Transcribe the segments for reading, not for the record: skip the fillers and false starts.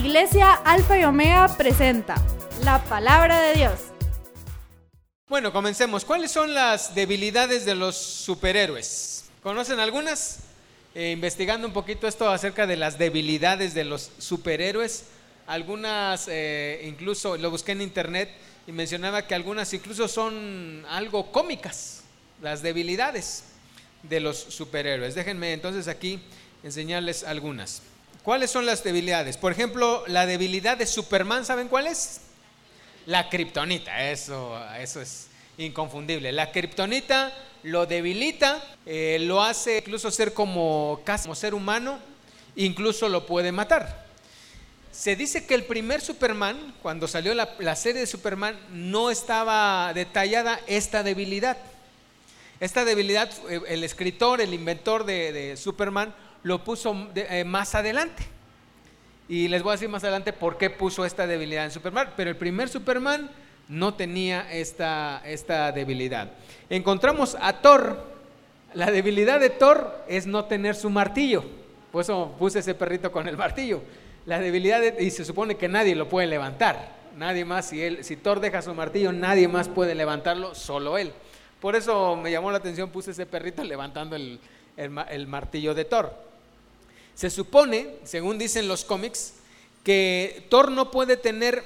Iglesia Alfa y Omega presenta la palabra de Dios. Bueno, comencemos. ¿Cuáles son las debilidades de los superhéroes? ¿Conocen algunas? Investigando un poquito esto acerca de las debilidades de los superhéroes, algunas incluso lo busqué en internet y mencionaba que algunas incluso son algo cómicas, las debilidades de los superhéroes. Déjenme entonces aquí enseñarles algunas. ¿Cuáles son las debilidades? Por ejemplo, la debilidad de Superman, ¿saben cuál es? La kriptonita, eso es inconfundible. La kriptonita lo debilita, lo hace incluso ser casi como ser humano, incluso lo puede matar. Se dice que el primer Superman, cuando salió la serie de Superman, no estaba detallada esta debilidad. Esta debilidad, el escritor, el inventor de Superman, lo puso más adelante. Y les voy a decir más adelante por qué puso esta debilidad en Superman. Pero el primer Superman no tenía esta debilidad. Encontramos a Thor. La debilidad de Thor es no tener su martillo. Por eso puse ese perrito con el martillo. La debilidad y se supone que nadie lo puede levantar. Nadie más, si Thor deja su martillo, nadie más puede levantarlo, solo él. Por eso me llamó la atención, puse ese perrito levantando el martillo de Thor. Se supone, según dicen los cómics, que Thor no puede tener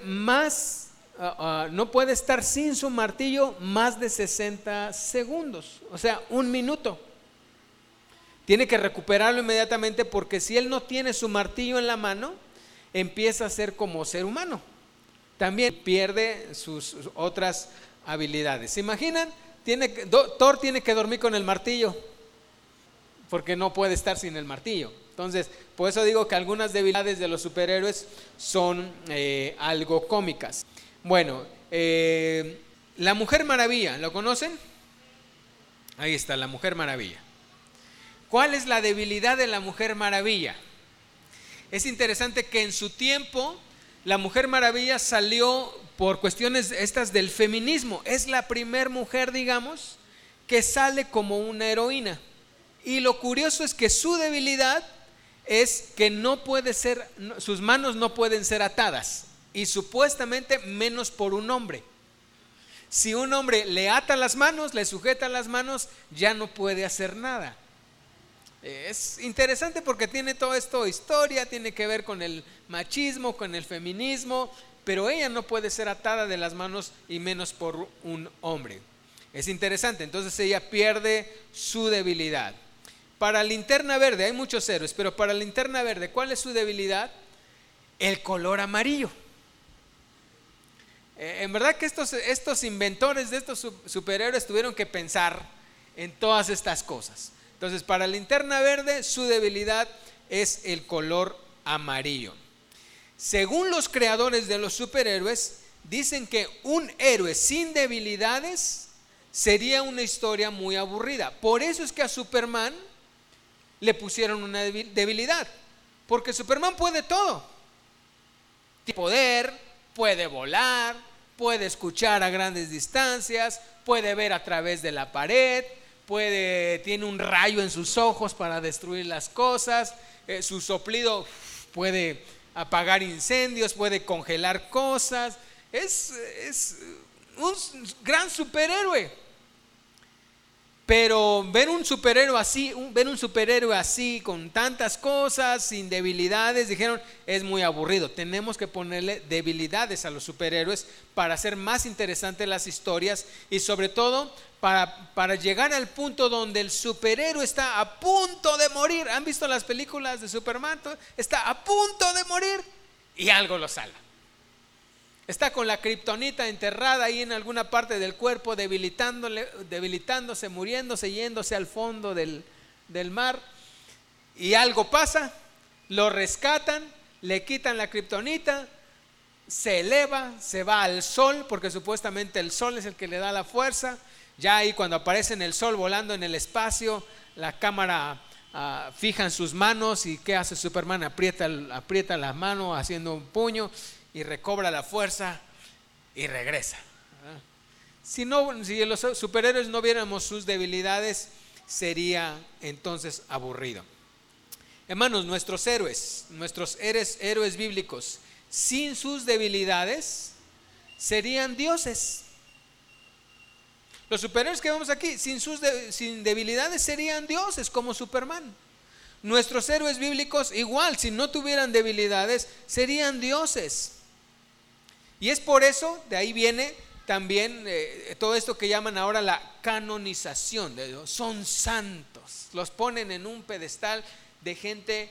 no puede estar sin su martillo más de 60 segundos, o sea, un minuto. Tiene que recuperarlo inmediatamente porque si él no tiene su martillo en la mano, empieza a ser como ser humano. También pierde sus otras habilidades. ¿Se imaginan? Thor tiene que dormir con el martillo porque no puede estar sin el martillo. Entonces, por eso digo que algunas debilidades de los superhéroes son algo cómicas. Bueno, la Mujer Maravilla, ¿lo conocen? Ahí está, la Mujer Maravilla. ¿Cuál es la debilidad de la Mujer Maravilla? Es interesante que en su tiempo la Mujer Maravilla salió por cuestiones estas del feminismo. Es la primer mujer, digamos, que sale como una heroína. Y lo curioso es que su debilidad es que sus manos no pueden ser atadas, y supuestamente menos por un hombre. Si un hombre le ata las manos, le sujeta las manos, ya no puede hacer nada. Es interesante porque tiene todo esto historia, tiene que ver con el machismo, con el feminismo, pero ella no puede ser atada de las manos y menos por un hombre. Es interesante, entonces ella pierde su debilidad. Para Linterna Verde, hay muchos héroes, pero para Linterna Verde, ¿cuál es su debilidad? El color amarillo. En verdad que estos inventores de estos superhéroes tuvieron que pensar en todas estas cosas. Entonces, para Linterna Verde, su debilidad es el color amarillo. Según los creadores de los superhéroes, dicen que un héroe sin debilidades sería una historia muy aburrida. Por eso es que a Superman le pusieron una debilidad, porque Superman puede todo. Tiene poder, puede volar, puede escuchar a grandes distancias, puede ver a través de la pared, tiene un rayo en sus ojos para destruir las cosas, su soplido puede apagar incendios, puede congelar cosas. Es un gran superhéroe. Pero ver un superhéroe así con tantas cosas, sin debilidades, dijeron, es muy aburrido. Tenemos que ponerle debilidades a los superhéroes para hacer más interesantes las historias y sobre todo para llegar al punto donde el superhéroe está a punto de morir. ¿Han visto las películas de Superman? Está a punto de morir y algo lo salva. Está con la kriptonita enterrada ahí en alguna parte del cuerpo, debilitándose, muriéndose, yéndose al fondo del mar. Y algo pasa, lo rescatan, le quitan la kriptonita, se eleva, se va al sol, porque supuestamente el sol es el que le da la fuerza. Ya ahí cuando aparece en el sol volando en el espacio, la cámara fija en sus manos. ¿Y qué hace Superman? Aprieta la mano haciendo un puño y recobra la fuerza y regresa. Si los superhéroes no viéramos sus debilidades, sería entonces aburrido. Hermanos, nuestros héroes bíblicos, sin sus debilidades serían dioses. Los superhéroes que vemos aquí, sin debilidades serían dioses, como Superman. Nuestros héroes bíblicos igual, si no tuvieran debilidades, serían dioses. Y es por eso, de ahí viene también todo esto que llaman ahora la canonización. Son santos, los ponen en un pedestal de gente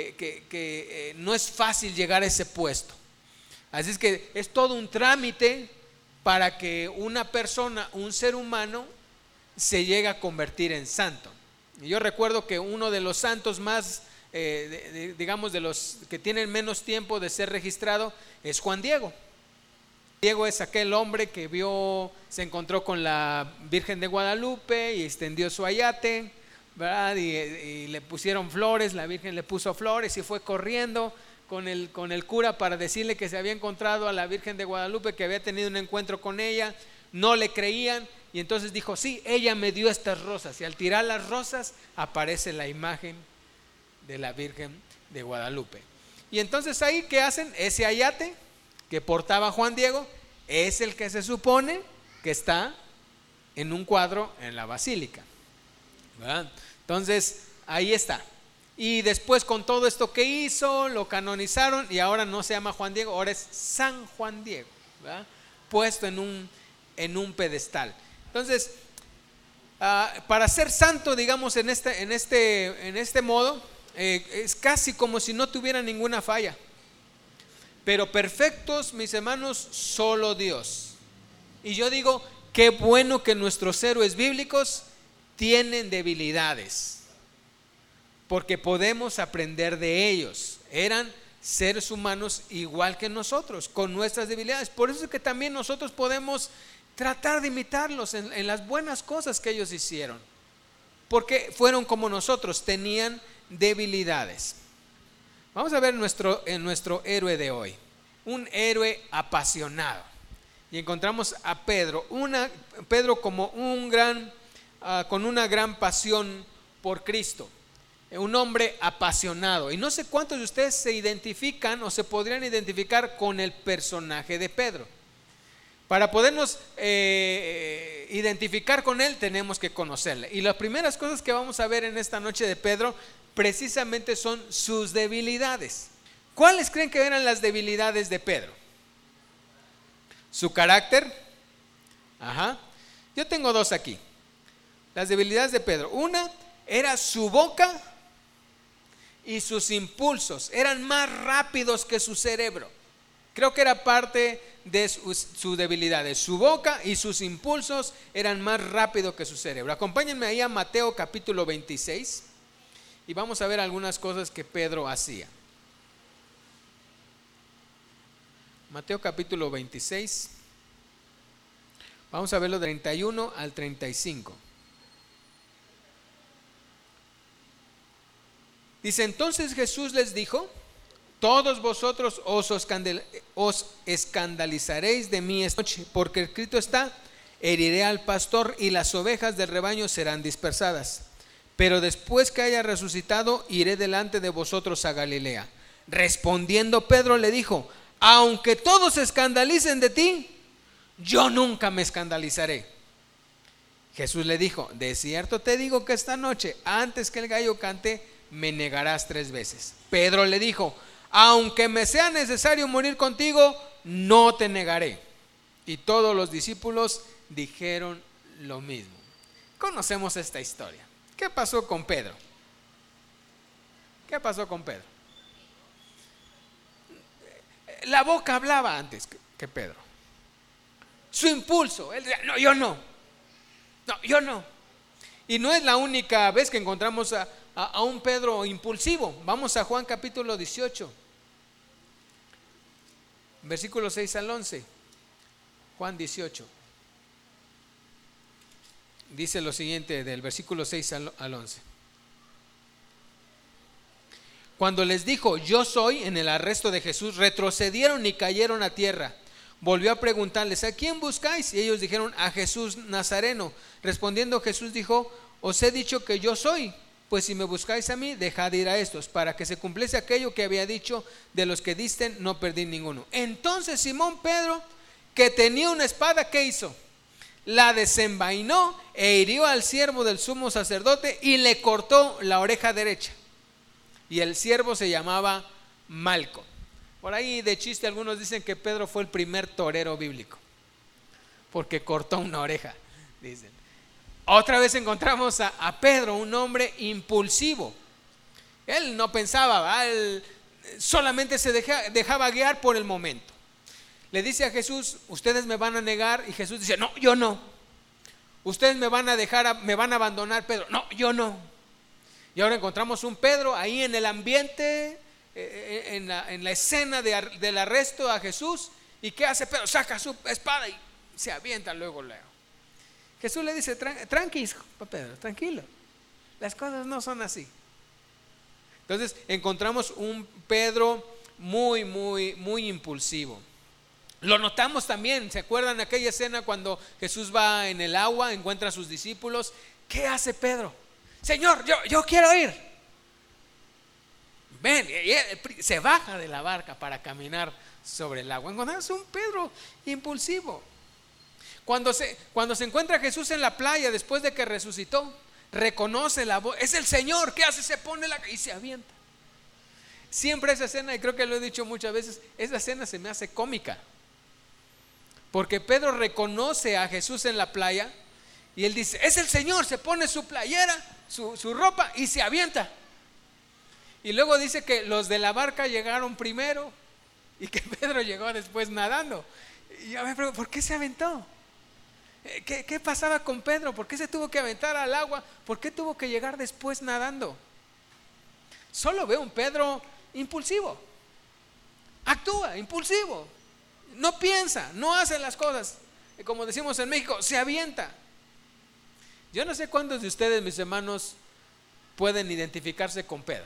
que no es fácil llegar a ese puesto. Así es que es todo un trámite para que una persona, un ser humano, se llegue a convertir en santo. Y yo recuerdo que uno de los santos más, digamos, de los que tienen menos tiempo de ser registrado, es Juan Diego. Diego es aquel hombre que se encontró con la Virgen de Guadalupe y extendió su ayate, ¿verdad? Y le pusieron flores, la Virgen le puso flores y fue corriendo con el cura para decirle que se había encontrado a la Virgen de Guadalupe, que había tenido un encuentro con ella. No le creían y entonces dijo: sí, ella me dio estas rosas. Y al tirar las rosas aparece la imagen de la Virgen de Guadalupe. Y entonces ahí, ¿qué hacen? Ese ayate que portaba Juan Diego es el que se supone que está en un cuadro en la basílica, ¿verdad? Entonces ahí está. Y después, con todo esto que hizo, lo canonizaron y ahora no se llama Juan Diego, ahora es San Juan Diego, ¿verdad? Puesto en un pedestal. Entonces, para ser santo, digamos, en este modo, es casi como si no tuviera ninguna falla. Pero perfectos, mis hermanos, solo Dios. Y yo digo, qué bueno que nuestros héroes bíblicos tienen debilidades, porque podemos aprender de ellos. Eran seres humanos igual que nosotros, con nuestras debilidades. Por eso es que también nosotros podemos tratar de imitarlos en las buenas cosas que ellos hicieron, porque fueron como nosotros, tenían debilidades. Vamos a ver nuestro héroe de hoy, un héroe apasionado. Y encontramos a Pedro, Pedro como con una gran pasión por Cristo, un hombre apasionado. Y no sé cuántos de ustedes se identifican o se podrían identificar con el personaje de Pedro. Para podernos identificar con él, tenemos que conocerle. Y las primeras cosas que vamos a ver en esta noche de Pedro precisamente son sus debilidades. ¿Cuáles creen que eran las debilidades de Pedro? Su carácter. Yo tengo dos aquí. Las debilidades de Pedro. Una era su boca y sus impulsos. Eran más rápidos que su cerebro. Creo que era parte de sus debilidades. Su boca y sus impulsos eran más rápidos que su cerebro. Acompáñenme ahí a Mateo capítulo 26. Y vamos a ver algunas cosas que Pedro hacía. Mateo capítulo 26. Vamos a verlo del 31 al 35. Dice: entonces Jesús les dijo: todos vosotros os escandalizaréis de mí esta noche, porque escrito está: heriré al pastor y las ovejas del rebaño serán dispersadas. Pero después que haya resucitado, iré delante de vosotros a Galilea. Respondiendo Pedro le dijo: aunque todos se escandalicen de ti, yo nunca me escandalizaré. Jesús le dijo: de cierto te digo que esta noche, antes que el gallo cante, me negarás 3 veces. Pedro le dijo: aunque me sea necesario morir contigo, no te negaré. Y todos los discípulos dijeron lo mismo. Conocemos esta historia. ¿Qué pasó con Pedro? ¿Qué pasó con Pedro? La boca hablaba antes que Pedro. Su impulso, él decía: no, yo no. No, yo no. Y no es la única vez que encontramos a un Pedro impulsivo. Vamos a Juan capítulo 18, versículos 6 al 11. Juan 18. Dice lo siguiente del versículo 6 al 11. Cuando les dijo: yo soy, en el arresto de Jesús, retrocedieron y cayeron a tierra. Volvió a preguntarles: ¿a quién buscáis? Y ellos dijeron: a Jesús Nazareno. Respondiendo Jesús dijo: os he dicho que yo soy. pues si me buscáis a mí, dejad ir a estos, para que se cumpliese aquello que había dicho: de los que disten no perdí ninguno. Entonces Simón Pedro, que tenía una espada, ¿qué hizo? La desenvainó e hirió al siervo del sumo sacerdote y le cortó la oreja derecha. Y el siervo se llamaba Malco. Por ahí de chiste algunos dicen que Pedro fue el primer torero bíblico, porque cortó una oreja, dicen. Otra vez encontramos a Pedro, un hombre impulsivo. Él no pensaba, él solamente se dejaba guiar por el momento. Le dice a Jesús: ustedes me van a negar. Y Jesús dice: no, yo no. Ustedes me van a dejar, me van a abandonar. Pedro: no, yo no. Y ahora encontramos un Pedro ahí en el ambiente, en la escena del arresto a Jesús. ¿Y qué hace Pedro? Saca su espada y se avienta luego. Jesús le dice: tranquilo, Pedro, tranquilo, las cosas no son así. Entonces encontramos un Pedro muy, muy, muy impulsivo. Lo notamos también, ¿se acuerdan de aquella escena cuando Jesús va en el agua, encuentra a sus discípulos? ¿Qué hace Pedro? Señor, yo quiero ir. Ven, y se baja de la barca para caminar sobre el agua. Encontramos un Pedro impulsivo. Cuando se encuentra Jesús en la playa después de que resucitó, reconoce la voz: es el Señor. ¿Qué hace? Se pone y se avienta. Siempre esa escena, y creo que lo he dicho muchas veces, esa escena se me hace cómica, porque Pedro reconoce a Jesús en la playa y él dice: es el Señor. Se pone su playera, su ropa y se avienta. Y luego dice que los de la barca llegaron primero y que Pedro llegó después nadando. Y yo me pregunto: ¿por qué se aventó? ¿Qué pasaba con Pedro? ¿Por qué se tuvo que aventar al agua? ¿Por qué tuvo que llegar después nadando? Solo veo un Pedro impulsivo. Actúa impulsivo. No piensa, no hace las cosas. Como decimos en México, se avienta. Yo no sé cuántos de ustedes, mis hermanos, pueden identificarse con Pedro.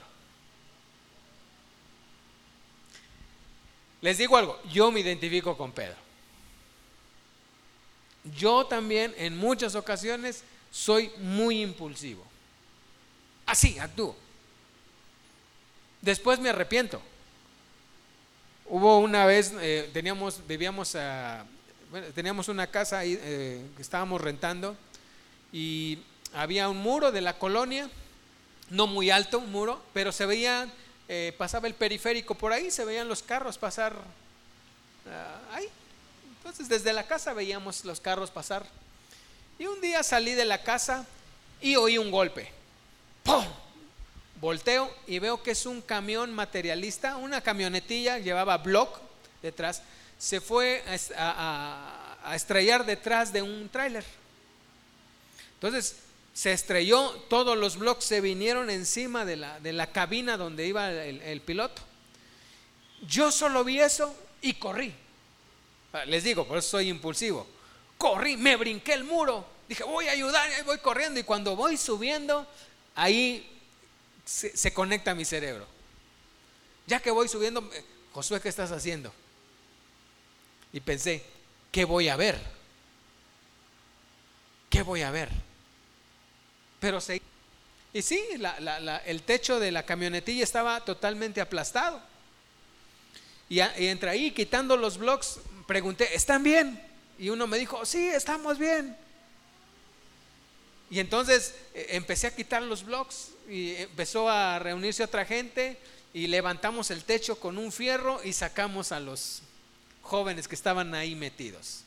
Les digo algo: yo me identifico con Pedro. Yo también en muchas ocasiones soy muy impulsivo. Así actúo. Después me arrepiento. Hubo una vez, teníamos una casa ahí, que estábamos rentando, y había un muro de la colonia, no muy alto, un muro, pero se veía, pasaba el periférico por ahí, se veían los carros pasar ahí. Entonces desde la casa veíamos los carros pasar. Y un día salí de la casa y oí un golpe. ¡Pum! Volteo y veo que es un camión materialista, una camionetilla, llevaba block detrás. Se fue a estrellar detrás de un tráiler. Entonces se estrelló, todos los blocks se vinieron encima de la cabina donde iba el piloto. Yo solo vi eso y corrí. Les digo, por eso soy impulsivo. Corrí, me brinqué el muro, dije: voy a ayudar, y voy corriendo. Y cuando voy subiendo, ahí se conecta mi cerebro. Ya que voy subiendo: Josué, ¿qué estás haciendo? Y pensé: ¿qué voy a ver? ¿Qué voy a ver? Pero seguí. Y sí, el techo de la camionetilla estaba totalmente aplastado. Y entre ahí, quitando los blocks, pregunté: ¿están bien? Y uno me dijo: sí, estamos bien. Y entonces empecé a quitar los blocks y empezó a reunirse otra gente y levantamos el techo con un fierro y sacamos a los jóvenes que estaban ahí metidos.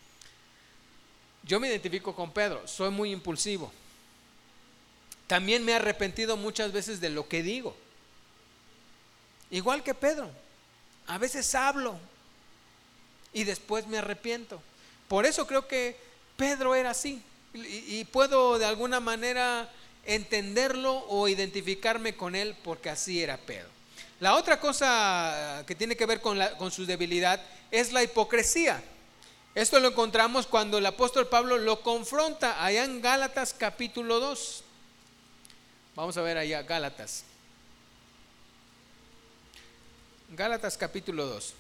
Yo me identifico con Pedro, soy muy impulsivo. También me he arrepentido muchas veces de lo que digo. Igual que Pedro, a veces hablo y después me arrepiento. Por eso creo que Pedro era así, y puedo de alguna manera entenderlo o identificarme con él, porque así era Pedro. La otra cosa que tiene que ver con su debilidad es la hipocresía. Esto lo encontramos cuando el apóstol Pablo lo confronta allá en Gálatas capítulo 2. Vamos a ver allá Gálatas capítulo 2,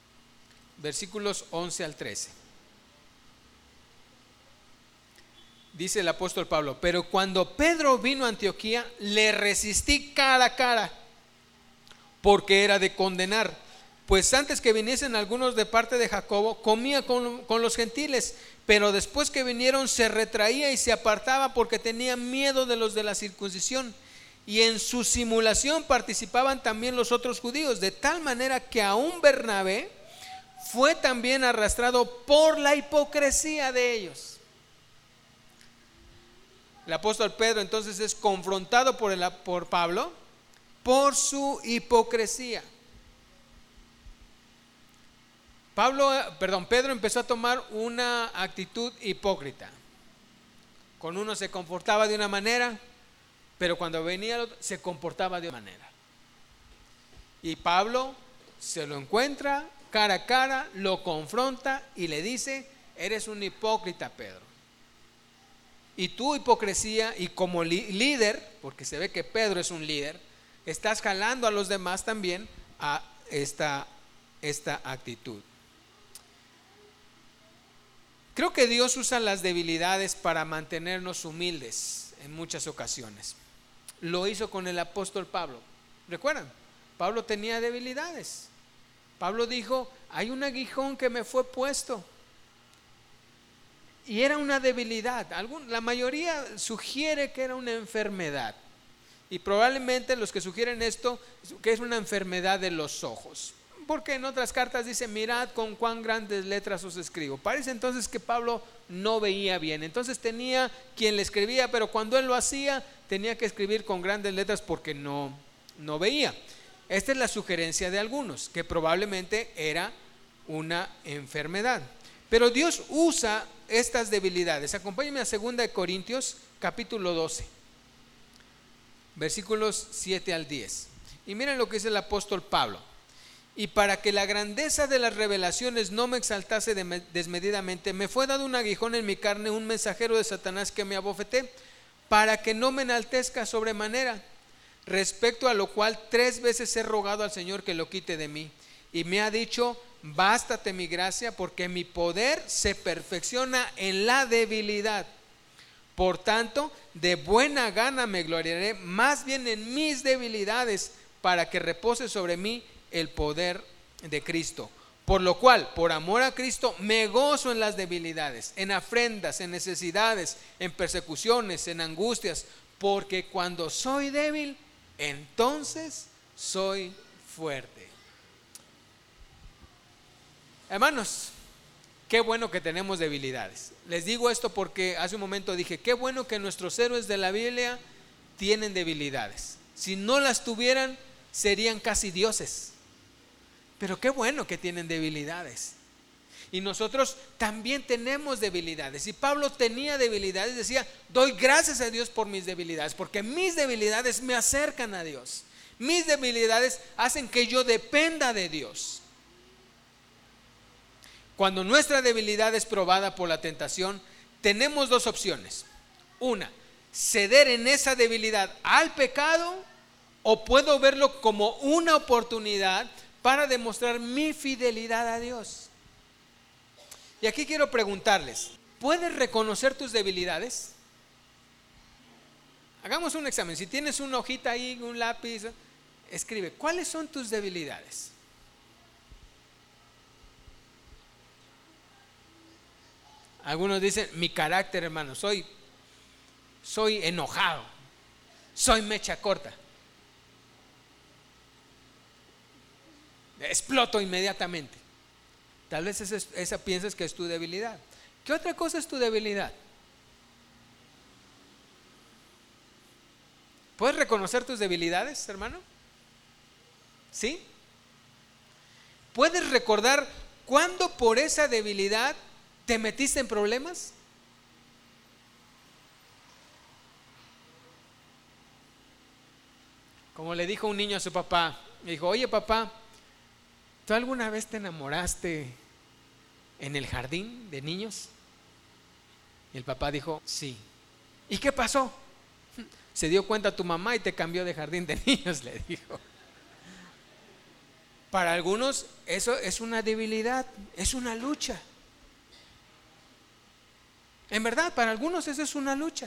versículos 11 al 13. dice el apóstol Pablo, pero cuando Pedro vino a Antioquía, le resistí cara a cara, porque era de condenar. Pues antes que viniesen algunos de parte de Jacobo, comía con los gentiles, pero después que vinieron se retraía y se apartaba porque tenía miedo de los de la circuncisión. Y en su simulación participaban también los otros judíos, de tal manera que aún Bernabé fue también arrastrado por la hipocresía de ellos. El apóstol Pedro entonces es confrontado por Pablo por su hipocresía. Pedro empezó a tomar una actitud hipócrita. Con uno se comportaba de una manera, pero cuando venía el otro se comportaba de otra manera. Y Pablo se lo encuentra cara a cara, lo confronta y le dice: eres un hipócrita, Pedro. Y tu hipocresía, y como líder, porque se ve que Pedro es un líder, estás jalando a los demás también a esta actitud. Creo que Dios usa las debilidades para mantenernos humildes en muchas ocasiones. Lo hizo con el apóstol Pablo. ¿Recuerdan? Pablo tenía debilidades. Pablo dijo: hay un aguijón que me fue puesto. Y era una debilidad. La mayoría sugiere que era una enfermedad. Y probablemente los que sugieren esto, que es una enfermedad de los ojos. Porque en otras cartas dice: mirad con cuán grandes letras os escribo. Parece entonces que Pablo no veía bien. Entonces tenía quien le escribía, pero cuando él lo hacía tenía que escribir con grandes letras porque no veía. Esta es la sugerencia de algunos, que probablemente era una enfermedad. Pero Dios usa estas debilidades. Acompáñenme a 2 Corintios capítulo 12, versículos 7 al 10. Y miren lo que dice el apóstol Pablo: y para que la grandeza de las revelaciones no me exaltase desmedidamente, me fue dado un aguijón en mi carne, un mensajero de Satanás que me abofeté, para que no me enaltezca sobremanera. Respecto a lo cual 3 veces he rogado al Señor que lo quite de mí. Y me ha dicho: bástate mi gracia, porque mi poder se perfecciona en la debilidad. Por tanto, de buena gana me gloriaré más bien en mis debilidades, para que repose sobre mí el poder de Cristo. Por lo cual, por amor a Cristo, me gozo en las debilidades, en afrentas, en necesidades, en persecuciones, en angustias, porque cuando soy débil, entonces soy fuerte. Hermanos, qué bueno que tenemos debilidades. Les digo esto porque hace un momento dije: qué bueno que nuestros héroes de la Biblia tienen debilidades. Si no las tuvieran, serían casi dioses. Pero qué bueno que tienen debilidades. Y nosotros también tenemos debilidades. Y Pablo tenía debilidades. Decía: doy gracias a Dios por mis debilidades, porque mis debilidades me acercan a Dios. Mis debilidades hacen que yo dependa de Dios. Cuando nuestra debilidad es probada por la tentación, tenemos 2 opciones. Una, ceder en esa debilidad al pecado, o puedo verlo como una oportunidad para demostrar mi fidelidad a Dios. Y aquí quiero preguntarles: ¿puedes reconocer tus debilidades? Hagamos un examen. Si tienes una hojita ahí, un lápiz, escribe: ¿cuáles son tus debilidades? Algunos dicen: mi carácter, hermano, soy enojado, soy mecha corta, exploto inmediatamente. Tal vez esa piensas que es tu debilidad. ¿Qué otra cosa es tu debilidad? ¿Puedes reconocer tus debilidades, hermano? ¿Sí? ¿Puedes recordar cuándo por esa debilidad te metiste en problemas? Como le dijo un niño a su papá, le dijo: oye papá, ¿tú alguna vez te enamoraste en el jardín de niños? Y el papá dijo: sí. ¿Y qué pasó? Se dio cuenta tu mamá y te cambió de jardín de niños, le dijo. Para algunos eso es una debilidad, es una lucha. En verdad, para algunos eso es una lucha.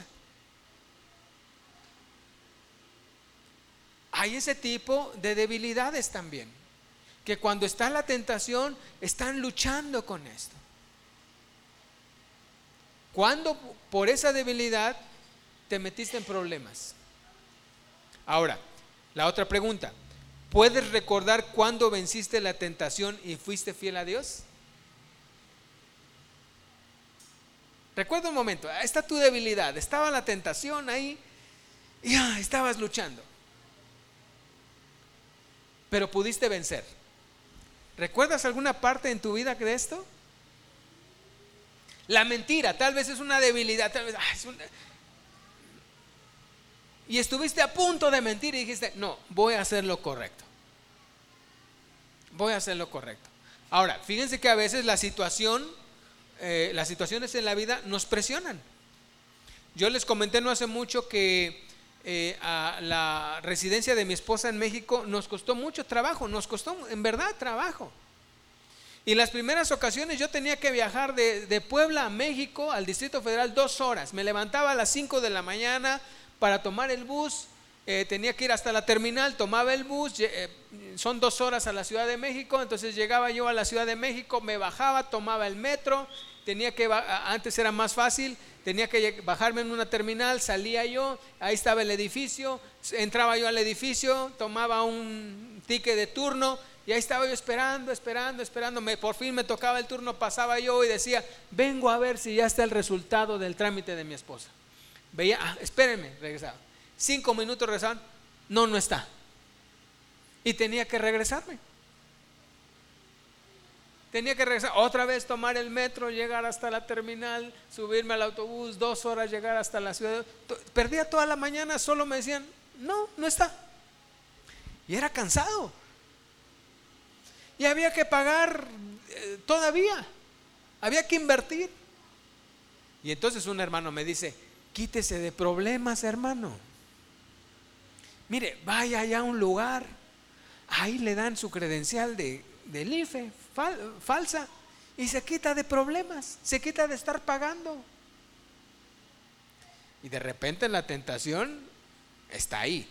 Hay ese tipo de debilidades también, que cuando está la tentación están luchando con esto. ¿Cuándo por esa debilidad te metiste en problemas? Ahora, la otra pregunta: ¿puedes recordar cuándo venciste la tentación y fuiste fiel a Dios? Recuerda un momento, está tu debilidad, estaba la tentación ahí y estabas luchando, pero pudiste vencer. ¿Recuerdas alguna parte en tu vida de esto? La mentira tal vez es una debilidad, tal vez y estuviste a punto de mentir y dijiste: no, voy a hacer lo correcto. Voy a hacer lo correcto. Ahora, fíjense que a veces las situaciones en la vida nos presionan. Yo les comenté no hace mucho que a la residencia de mi esposa en México nos costó mucho trabajo, nos costó en verdad trabajo. Y las primeras ocasiones yo tenía que viajar de Puebla a México, al Distrito Federal, 2 horas. Me levantaba a las 5 de la mañana para tomar el bus, tenía que ir hasta la terminal, tomaba el bus, son 2 horas a la Ciudad de México. Entonces llegaba yo a la Ciudad de México, me bajaba, tomaba el metro, antes era más fácil, tenía que bajarme en una terminal, salía yo, ahí estaba el edificio, entraba yo al edificio, tomaba un ticket de turno y ahí estaba yo esperando, por fin me tocaba el turno, pasaba yo y decía: vengo a ver si ya está el resultado del trámite de mi esposa. Veía, espérenme, regresaba. 5 minutos regresaban, no está. Y tenía que regresarme. Tenía que regresar, otra vez tomar el metro, llegar hasta la terminal, subirme al autobús, 2 horas llegar hasta la ciudad. Perdía toda la mañana, solo me decían: no está. Y era cansado. Y había que pagar todavía, había que invertir. Y entonces un hermano me dice: quítese de problemas, hermano. Mire, vaya allá a un lugar, ahí le dan su credencial del IFE falsa y se quita de problemas, se quita de estar pagando. Y de repente la tentación está ahí.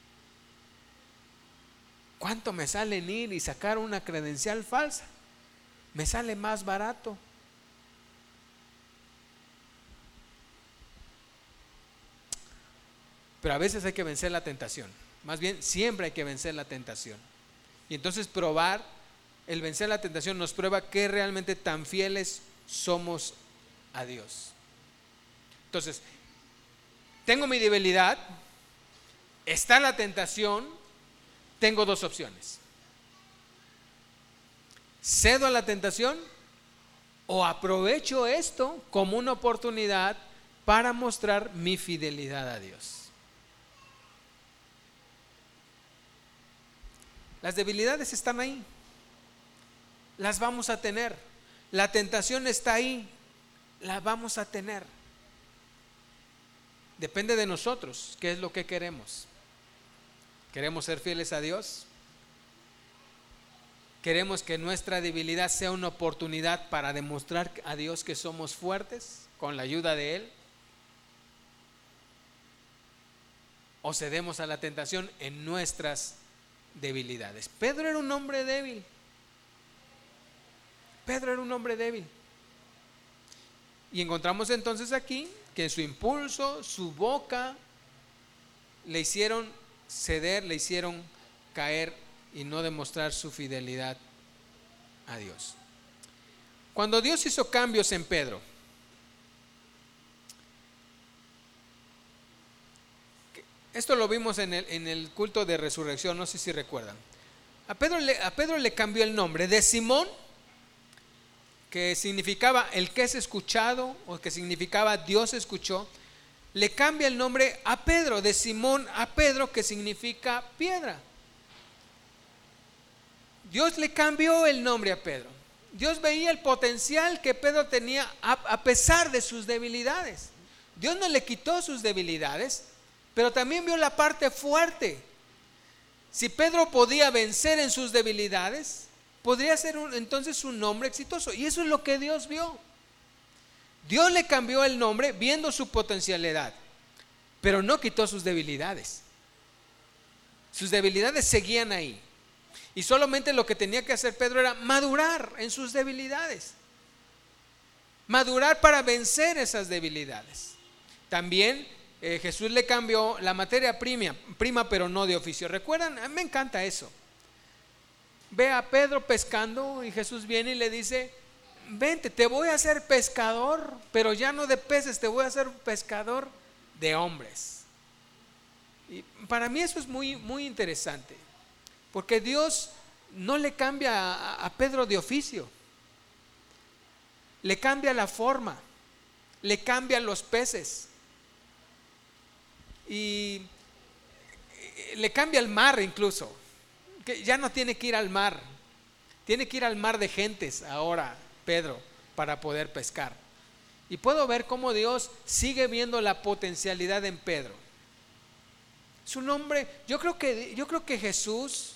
¿Cuánto me sale en ir y sacar una credencial falsa? Me sale más barato. Pero a veces hay que vencer la tentación. Más bien, siempre hay que vencer la tentación. Y entonces el vencer la tentación nos prueba que realmente tan fieles somos a Dios. Entonces, tengo mi debilidad, está la tentación, tengo 2 opciones: cedo a la tentación o aprovecho esto como una oportunidad para mostrar mi fidelidad a Dios. Las debilidades están ahí, las vamos a tener. La tentación está ahí, la vamos a tener. Depende de nosotros, ¿qué es lo que queremos? ¿Queremos ser fieles a Dios? ¿Queremos que nuestra debilidad sea una oportunidad para demostrar a Dios que somos fuertes con la ayuda de Él? ¿O cedemos a la tentación en nuestras debilidades? Pedro era un hombre débil. Y encontramos entonces aquí que su impulso, su boca le hicieron ceder, le hicieron caer y no demostrar su fidelidad a Dios. Cuando Dios hizo cambios en Pedro, esto lo vimos en el culto de resurrección, no sé si recuerdan. A Pedro le cambió el nombre de Simón, que significaba el que es escuchado, o que significaba Dios escuchó. Le cambia el nombre a Pedro, de Simón a Pedro, que significa piedra. Dios le cambió el nombre a Pedro. Dios veía el potencial que Pedro tenía a pesar de sus debilidades. Dios no le quitó sus debilidades, pero también vio la parte fuerte. Si Pedro podía vencer en sus debilidades, podría ser entonces un hombre exitoso. Y eso es lo que Dios vio. Dios le cambió el nombre viendo su potencialidad, pero no quitó sus debilidades. Sus debilidades seguían ahí. Y solamente lo que tenía que hacer Pedro era madurar en sus debilidades. Madurar para vencer esas debilidades. También Jesús le cambió la materia prima, pero no de oficio. ¿Recuerdan? A mí me encanta eso. Ve a Pedro pescando y Jesús viene y le dice: vente, te voy a hacer pescador, pero ya no de peces, te voy a hacer pescador de hombres. Y para mí eso es muy, muy interesante, porque Dios no le cambia a Pedro de oficio, le cambia la forma, le cambian los peces y le cambia el mar incluso, que ya no tiene que ir al mar, tiene que ir al mar de gentes ahora Pedro para poder pescar. Y puedo ver cómo Dios sigue viendo la potencialidad en Pedro. Su nombre, yo creo que Jesús,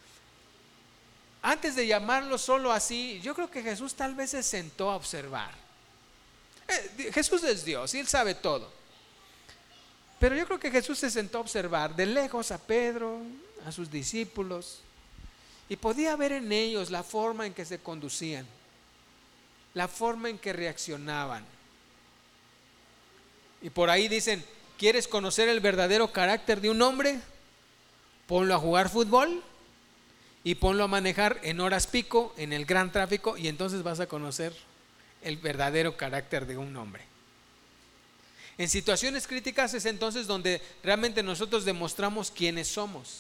antes de llamarlo solo así, yo creo que Jesús tal vez se sentó a observar. Jesús es Dios y Él sabe todo. Pero yo creo que Jesús se sentó a observar de lejos a Pedro, a sus discípulos, y podía ver en ellos la forma en que se conducían, la forma en que reaccionaban. Y por ahí dicen: ¿quieres conocer el verdadero carácter de un hombre? Ponlo a jugar fútbol y ponlo a manejar en horas pico, en el gran tráfico, y entonces vas a conocer el verdadero carácter de un hombre. En situaciones críticas es entonces donde realmente nosotros demostramos quiénes somos.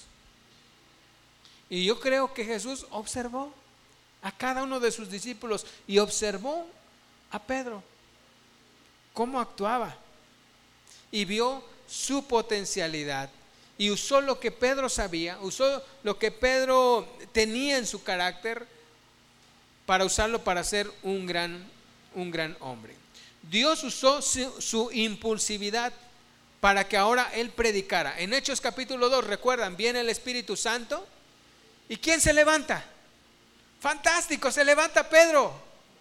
Y yo creo que Jesús observó a cada uno de sus discípulos y observó a Pedro cómo actuaba, y vio su potencialidad y usó lo que Pedro sabía, usó lo que Pedro tenía en su carácter para usarlo para ser un gran hombre. Dios usó su impulsividad para que ahora él predicara. En Hechos capítulo 2, recuerdan, viene el Espíritu Santo, ¿y quién se levanta? Fantástico, se levanta Pedro.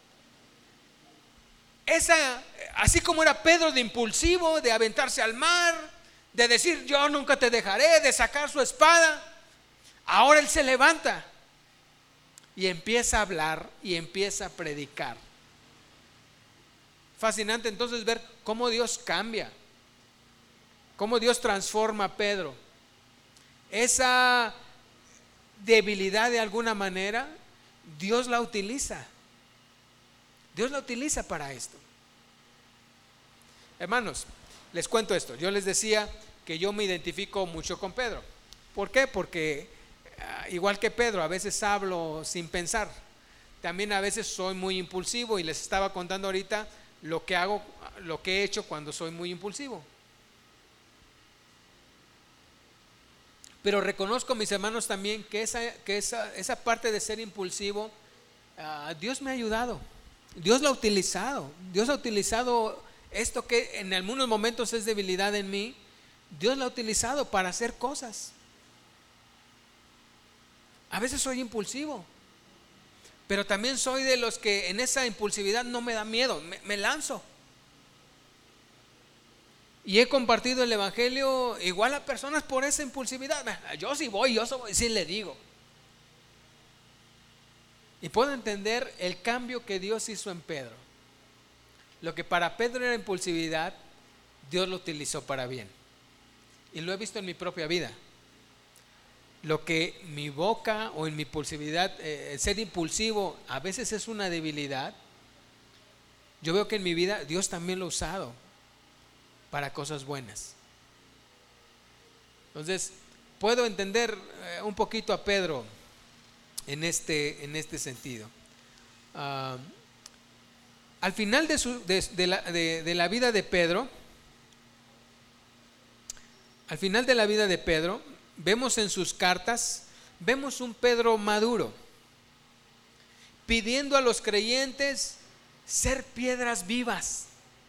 Así como era Pedro de impulsivo, de aventarse al mar, de decir yo nunca te dejaré, de sacar su espada, ahora él se levanta y empieza a hablar y empieza a predicar. Fascinante entonces ver cómo Dios cambia, cómo Dios transforma a Pedro. Esa debilidad de alguna manera Dios la utiliza. Dios la utiliza para esto. Hermanos, les cuento esto. Yo les decía que yo me identifico mucho con Pedro. ¿Por qué? Porque igual que Pedro, a veces hablo sin pensar. También a veces soy muy impulsivo, y les estaba contando ahorita lo que hago, lo que he hecho cuando soy muy impulsivo. Pero reconozco, mis hermanos, también que esa parte de ser impulsivo, Dios me ha ayudado. Dios lo ha utilizado. Dios ha utilizado esto que en algunos momentos es debilidad en mí. Dios lo ha utilizado para hacer cosas. A veces soy impulsivo, pero también soy de los que en esa impulsividad no me da miedo, me lanzo. Y he compartido el evangelio igual a personas por esa impulsividad. Yo sí voy, sí le digo. Y puedo entender el cambio que Dios hizo en Pedro. Lo que para Pedro era impulsividad, Dios lo utilizó para bien. Y lo he visto en mi propia vida. Lo que mi boca o en mi impulsividad, ser impulsivo a veces es una debilidad. Yo veo que en mi vida Dios también lo ha usado para cosas buenas. Entonces puedo entender un poquito a Pedro en este sentido. Al final de la vida de Pedro, vemos en sus cartas, vemos un Pedro maduro, pidiendo a los creyentes ser piedras vivas.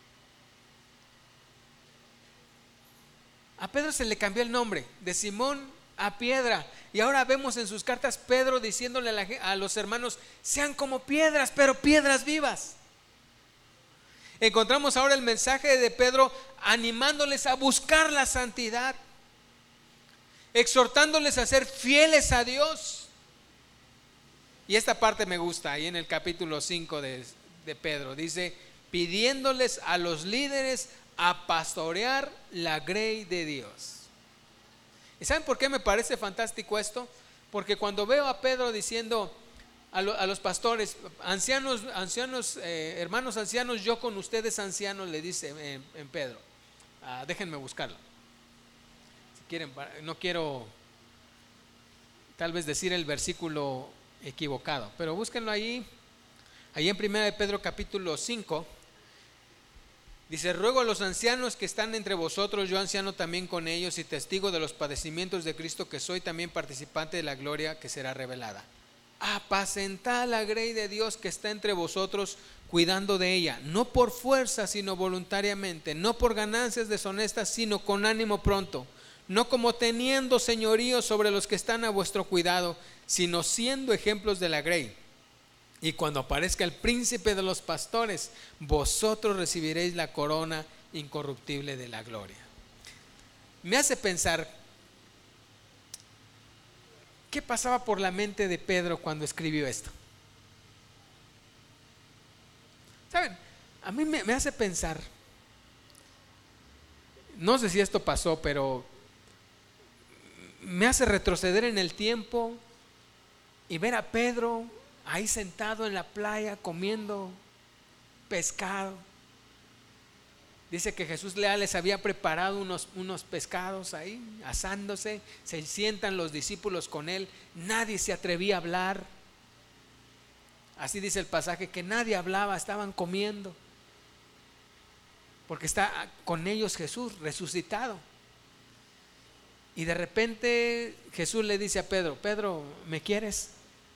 A Pedro se le cambió el nombre de Simón a piedra, y ahora vemos en sus cartas Pedro diciéndole a los hermanos: sean como piedras, pero piedras vivas. Encontramos ahora el mensaje de Pedro animándoles a buscar la santidad, exhortándoles a ser fieles a Dios. Y esta parte me gusta, ahí en el capítulo 5 de Pedro, dice, pidiéndoles a los líderes a pastorear la grey de Dios. ¿Y saben por qué me parece fantástico esto? Porque cuando veo a Pedro diciendo a los pastores, ancianos, hermanos ancianos, yo con ustedes ancianos, le dice en Pedro, déjenme buscarlo. Si quieren, no quiero tal vez decir el versículo equivocado, pero búsquenlo ahí en 1 de Pedro capítulo 5. Dice, ruego a los ancianos que están entre vosotros, yo anciano también con ellos y testigo de los padecimientos de Cristo, que soy también participante de la gloria que será revelada. Apacentad la grey de Dios que está entre vosotros, cuidando de ella, no por fuerza, sino voluntariamente, no por ganancias deshonestas, sino con ánimo pronto, no como teniendo señorío sobre los que están a vuestro cuidado, sino siendo ejemplos de la grey. Y cuando aparezca el príncipe de los pastores, vosotros recibiréis la corona incorruptible de la gloria. Me hace pensar, ¿qué pasaba por la mente de Pedro cuando escribió esto? ¿Saben? A mí me hace pensar, no sé si esto pasó, pero me hace retroceder en el tiempo y ver a Pedro ahí sentado en la playa comiendo pescado. Dice que Jesús les había preparado unos pescados ahí, asándose. Se sientan los discípulos con él. Nadie se atrevía a hablar. Así dice el pasaje, que nadie hablaba, estaban comiendo. Porque está con ellos Jesús resucitado. Y de repente Jesús le dice a Pedro, Pedro, ¿me quieres?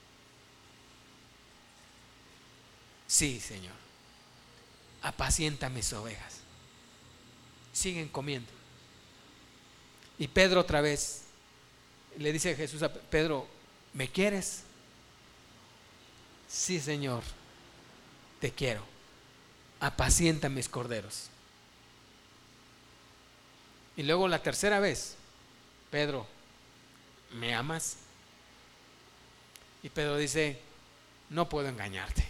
Sí, Señor, apacienta mis ovejas. Siguen comiendo. Y Pedro otra vez le dice a Jesús a Pedro, ¿me quieres? Sí, Señor, te quiero. Apacienta mis corderos. Y luego la tercera vez, Pedro, ¿me amas? Y Pedro dice, no puedo engañarte.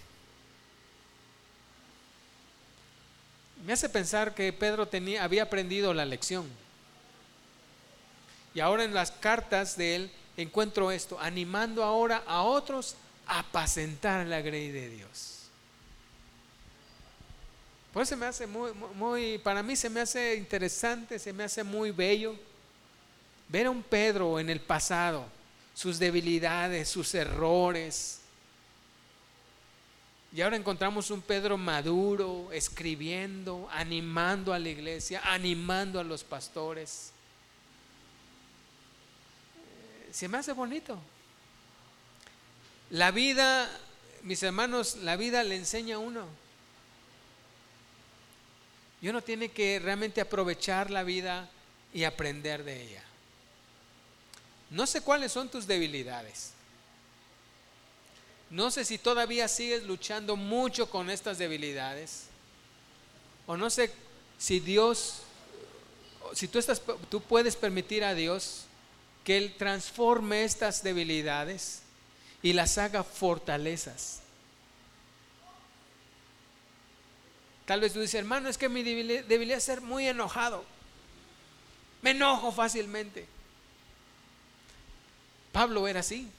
Me hace pensar que Pedro había aprendido la lección. Y ahora en las cartas de él encuentro esto, animando ahora a otros a apacentar la grey de Dios. Por eso me hace para mí se me hace interesante, se me hace muy bello ver a un Pedro en el pasado, sus debilidades, sus errores. Y ahora encontramos un Pedro maduro, escribiendo, animando a la iglesia, animando a los pastores. Se me hace bonito. La vida, mis hermanos, la vida le enseña a uno. Y uno tiene que realmente aprovechar la vida y aprender de ella. No sé cuáles son tus debilidades. No sé si todavía sigues luchando mucho con estas debilidades. O no sé si tú puedes permitir a Dios que Él transforme estas debilidades y las haga fortalezas. Tal vez tú dices, hermano, es que mi debilidad es ser muy enojado. Me enojo fácilmente. Pablo era así.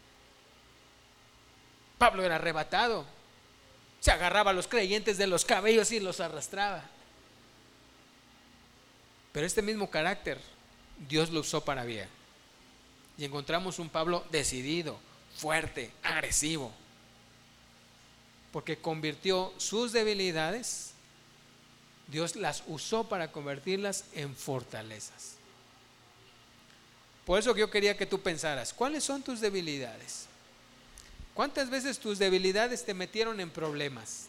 Pablo era arrebatado. Se agarraba a los creyentes de los cabellos y los arrastraba. Pero este mismo carácter Dios lo usó para bien. Y encontramos un Pablo decidido, fuerte, agresivo. Porque convirtió sus debilidades, Dios las usó para convertirlas en fortalezas. Por eso que yo quería que tú pensaras, ¿cuáles son tus debilidades? ¿Cuántas veces tus debilidades te metieron en problemas?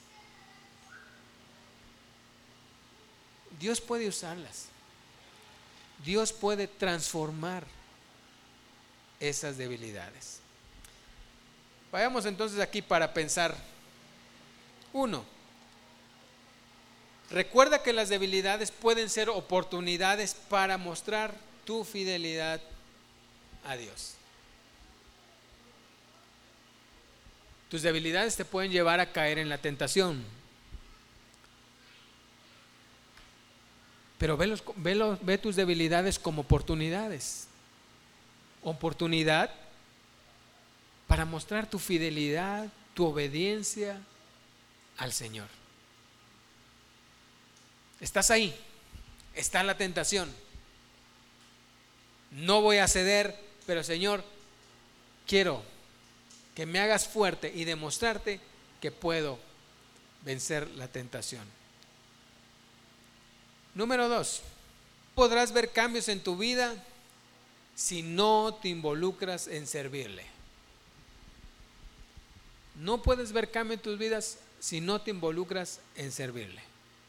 Dios puede usarlas. Dios puede transformar esas debilidades. Vayamos entonces aquí para pensar. 1. Recuerda que las debilidades pueden ser oportunidades para mostrar tu fidelidad a Dios. Tus debilidades te pueden llevar a caer en la tentación. Pero ve tus debilidades como oportunidades. Oportunidad para mostrar tu fidelidad, tu obediencia al Señor. Estás ahí, está la tentación. No voy a ceder, pero Señor, quiero que me hagas fuerte y demostrarte que puedo vencer la tentación. Número 2, podrás ver cambios en tu vida si no te involucras en servirle. No puedes ver cambio en tus vidas si no te involucras en servirle.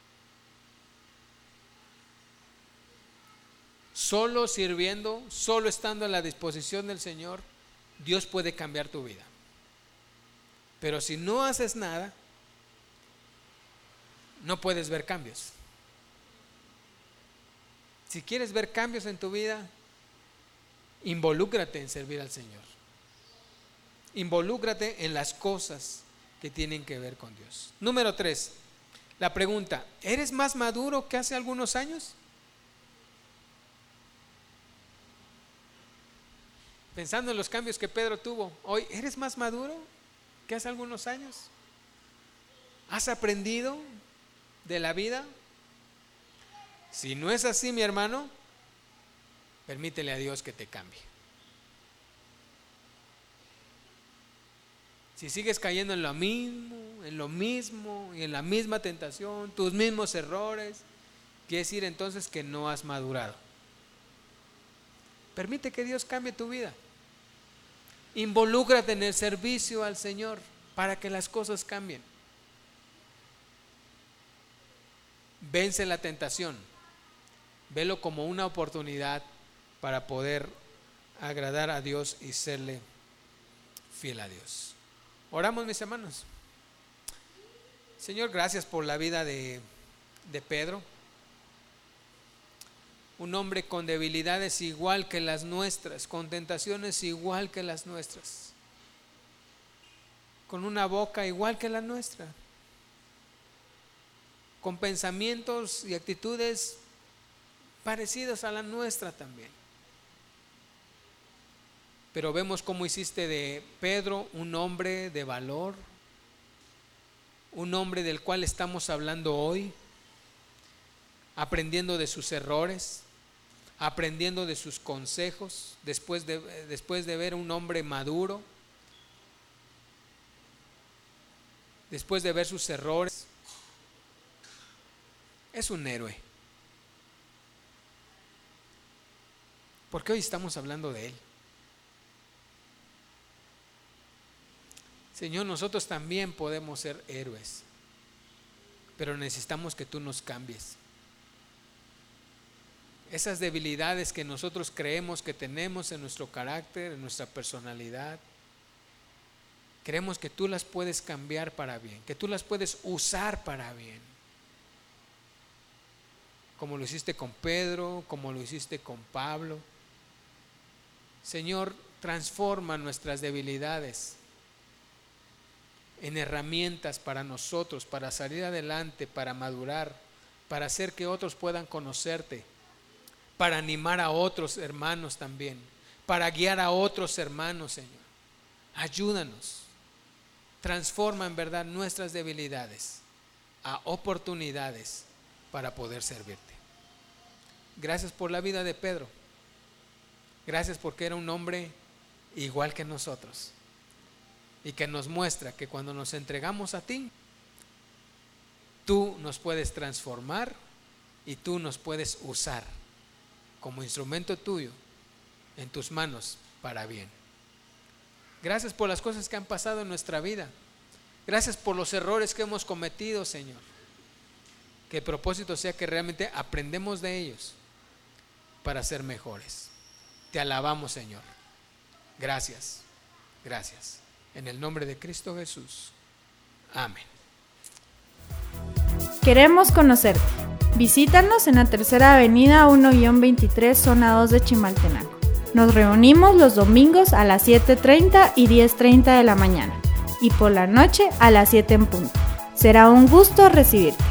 Solo sirviendo, solo estando a la disposición del Señor, Dios puede cambiar tu vida. Pero si no haces nada, no puedes ver cambios. Si quieres ver cambios en tu vida, involúcrate en servir al Señor. Involúcrate en las cosas que tienen que ver con Dios. Número 3, la pregunta: ¿eres más maduro que hace algunos años? Pensando en los cambios que Pedro tuvo hoy, ¿eres más maduro que hace algunos años? ¿Has aprendido de la vida? Si no es así, mi hermano, permítele a Dios que te cambie. Si sigues cayendo en lo mismo y en la misma tentación, tus mismos errores, quiere decir entonces que no has madurado. Permite que Dios cambie tu vida. Involúcrate en el servicio al Señor para que las cosas cambien. Vence la tentación. Velo como una oportunidad para poder agradar a Dios y serle fiel a Dios. Oramos, mis hermanos. Señor, gracias por la vida de Pedro. Un hombre con debilidades igual que las nuestras, con tentaciones igual que las nuestras, con una boca igual que la nuestra, con pensamientos y actitudes parecidos a la nuestra también. Pero vemos cómo hiciste de Pedro un hombre de valor, un hombre del cual estamos hablando hoy, aprendiendo de sus errores, aprendiendo de sus consejos, después de ver un hombre maduro, después de ver sus errores. Es un héroe, porque hoy estamos hablando de él. Señor, nosotros también podemos ser héroes, pero necesitamos que tú nos cambies. Esas debilidades que nosotros creemos que tenemos en nuestro carácter, en nuestra personalidad, creemos que tú las puedes cambiar para bien, que tú las puedes usar para bien. Como lo hiciste con Pedro, como lo hiciste con Pablo. Señor, transforma nuestras debilidades en herramientas para nosotros, para salir adelante, para madurar, para hacer que otros puedan conocerte, para animar a otros hermanos también, para guiar a otros hermanos, Señor. Ayúdanos, transforma en verdad nuestras debilidades a oportunidades para poder servirte. Gracias por la vida de Pedro. Gracias porque era un hombre igual que nosotros y que nos muestra que cuando nos entregamos a ti, tú nos puedes transformar y tú nos puedes usar como instrumento tuyo en tus manos para bien. Gracias por las cosas que han pasado en nuestra vida. Gracias por los errores que hemos cometido, Señor. Que el propósito sea que realmente aprendemos de ellos para ser mejores. Te alabamos, Señor. Gracias. Gracias. En el nombre de Cristo Jesús. Amén. Queremos conocerte. Visítanos en la Tercera Avenida 1-23, zona 2 de Chimaltenango. Nos reunimos los domingos a las 7:30 y 10:30 de la mañana y por la noche a las 7 en punto. Será un gusto recibirte.